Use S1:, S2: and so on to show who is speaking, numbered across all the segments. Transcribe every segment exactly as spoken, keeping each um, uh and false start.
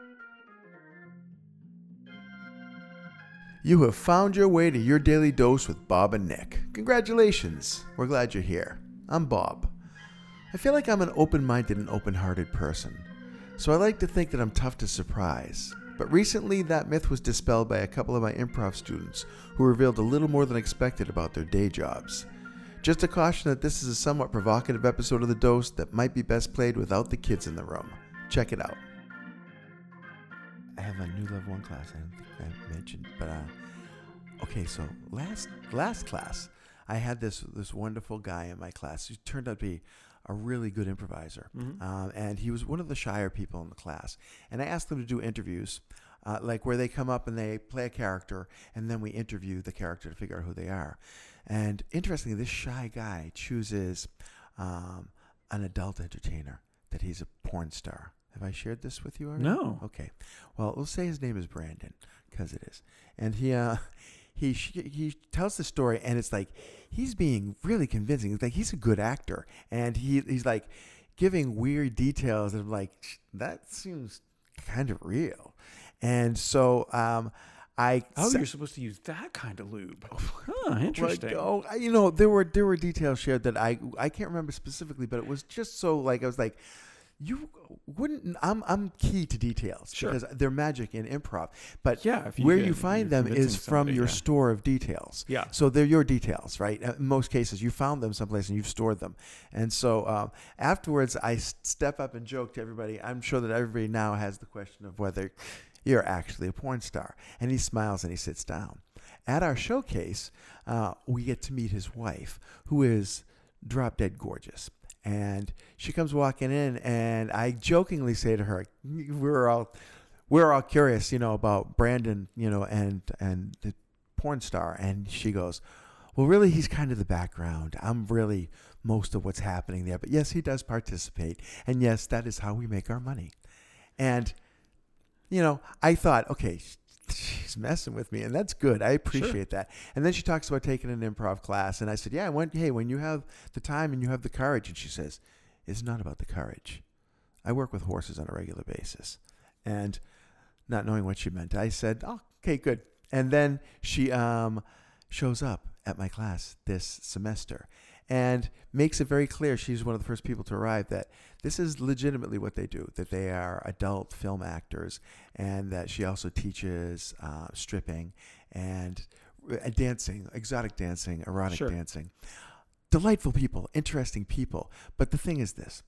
S1: You have found your way to your daily dose with Bob and Nick. Congratulations. We're glad you're here. I'm Bob. I feel like I'm an open-minded and open-hearted person, so I like to think that I'm tough to surprise. But recently, that myth was dispelled by a couple of my improv students who revealed a little more than expected about their day jobs. Just a caution that this is a somewhat provocative episode of The Dose that might be best played without the kids in the room. Check it out. I have a new level one class I don't think I mentioned, but uh, okay, so last last class, I had this this wonderful guy in my class who turned out to be a really good improviser,
S2: Mm-hmm.
S1: um, and he was one of the shyer people in the class. And I asked them to do interviews, uh, like where they come up and they play a character, and then we interview the character to figure out who they are. And interestingly, this shy guy chooses um, an adult entertainer that he's a porn star. Have I shared this with you already?
S2: No.
S1: Okay. Well, we'll say his name is Brandon, because it is. And he uh, he he tells the story, and it's like he's being really convincing. It's like he's a good actor, and he he's like giving weird details, and I'm like, that seems kind of real. And so um, I
S2: Oh,
S1: sa-
S2: you're supposed to use that kind of lube. Huh, interesting.
S1: Like, oh, I- you know, there were there were details shared that I I can't remember specifically, but it was just so like I was like, you wouldn't. I'm I'm key to details
S2: Sure.
S1: because they're magic in improv. But
S2: Yeah, if you
S1: where
S2: can-
S1: you find
S2: you're
S1: them is
S2: convincing
S1: from
S2: somebody,
S1: your
S2: yeah.
S1: store of details.
S2: Yeah.
S1: So they're your details, right? Uh, In most cases, you found them someplace and you've stored them. And so um, afterwards, I s- step up and joke to everybody. I'm sure that everybody now has the question of whether you're actually a porn star. And he smiles and he sits down. At our showcase, uh, we get to meet his wife, who is drop dead gorgeous. And she comes walking in, and I jokingly say to her, "We're all, we're all curious, you know, about Brandon, you know, and and the porn star." And she goes, "Well, really, he's kind of the background. I'm really most of what's happening there. But yes, he does participate, and yes, that is how we make our money." And you know, I thought, okay, she's messing with me, and that's good. I appreciate
S2: Sure.
S1: that. And then she talks about taking an improv class, and I said, yeah, I went, hey, when you have the time and you have the courage. And she says, it's not about the courage. I work with horses on a regular basis. And not knowing what she meant, I said, oh, okay, good. And then she um, shows up at my class this semester and makes it very clear, she's one of the first people to arrive, that this is legitimately what they do, that they are adult film actors, and that she also teaches uh, stripping and uh, dancing, exotic dancing, erotic
S2: Sure.
S1: dancing. Delightful people, interesting people. But the thing is this,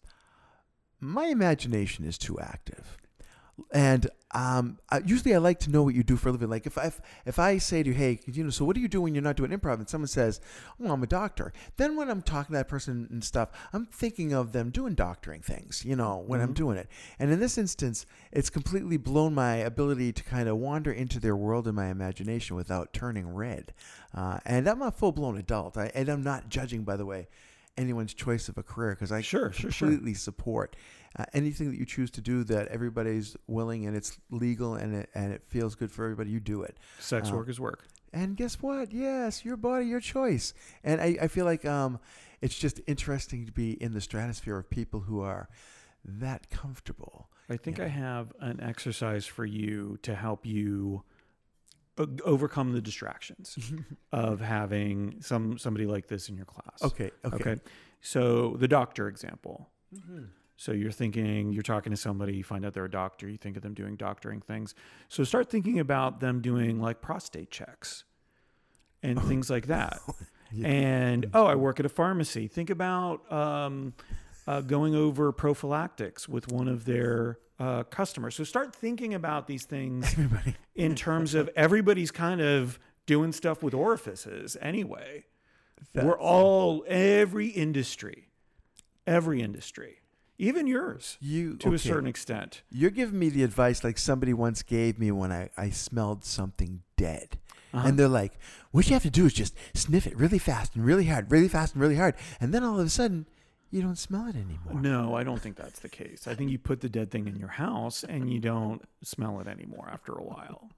S1: my imagination is too active. And um, I, usually I like to know what you do for a living. Like if I if, if I say to you, hey, you know, so what do you do when you're not doing improv? And someone says, oh, I'm a doctor. Then when I'm talking to that person and stuff, I'm thinking of them doing doctoring things, you know, when
S2: Mm-hmm.
S1: I'm doing it. And in this instance, it's completely blown my ability to kind of wander into their world in my imagination without turning red. Uh, and I'm a full-blown adult. I, and I'm not judging, by the way, anyone's choice of a career, because I
S2: Sure, sure, sure.
S1: completely support uh, anything that you choose to do that everybody's willing and it's legal and it and it feels good for everybody. You do it.
S2: Sex
S1: Uh,
S2: work is work.
S1: And guess what? Yes, your body, your choice. And I, I feel like um, it's just interesting to be in the stratosphere of people who are that comfortable.
S2: I think
S1: Yeah.
S2: I have an exercise for you to help you o- overcome the distractions of having some somebody like this in your class.
S1: Okay. Okay.
S2: Okay. So the doctor example.
S1: Mm-hmm.
S2: So you're thinking, you're talking to somebody, you find out they're a doctor, you think of them doing doctoring things. So start thinking about them doing like prostate checks and things like that.
S1: Yeah.
S2: And, oh, I work at a pharmacy. Think about um, uh, going over prophylactics with one of their uh, customers. So start thinking about these things
S1: Everybody.
S2: in terms of everybody's kind of doing stuff with orifices anyway. We're
S1: That's-
S2: all, every industry, every industry, even yours
S1: You
S2: to a
S1: okay.
S2: certain extent.
S1: You're giving me the advice like somebody once gave me when I, I smelled something dead.
S2: Uh-huh.
S1: And they're like, what you have to do is just sniff it really fast and really hard, really fast and really hard. And then all of a sudden, you don't smell it anymore.
S2: No, I don't think that's the case. I think you put the dead thing in your house and you don't smell it anymore after a while.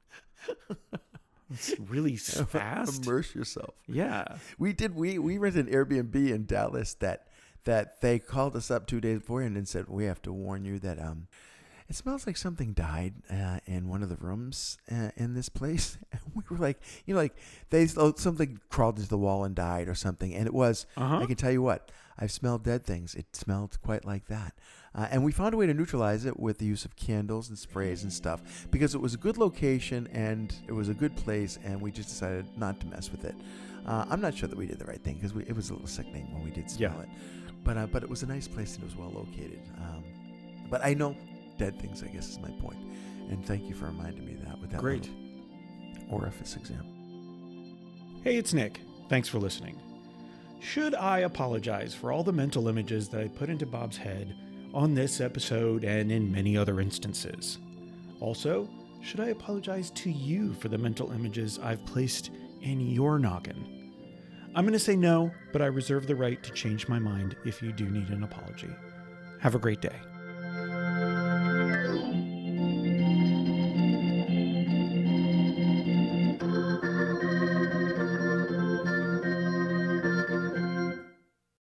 S2: It's really s- fast.
S1: Immerse yourself.
S2: Yeah.
S1: We did. We we rented an Airbnb in Dallas that that they called us up two days beforehand and said, we have to warn you that um, it smells like something died uh, in one of the rooms uh, in this place. And we were like, you know, like they oh, something crawled into the wall and died or something. And it was,
S2: Uh-huh.
S1: I can tell you what, I've smelled dead things. It smelled quite like that. Uh, and we found a way to neutralize it with the use of candles and sprays and stuff because it was a good location and it was a good place, and we just decided not to mess with it. Uh, I'm not sure that we did the right thing because it was a little sickening when we did smell
S2: Yeah.
S1: it. But uh, but it was a nice place and it was well located. Um, but I know dead things, I guess, is my point. And thank you for reminding me of that with that
S2: Great.
S1: little orifice exam.
S2: Hey, it's Nick. Thanks for listening. Should I apologize for all the mental images that I put into Bob's head on this episode and in many other instances? Also, should I apologize to you for the mental images I've placed in your noggin? I'm going to say no, but I reserve the right to change my mind if you do need an apology. Have a great day.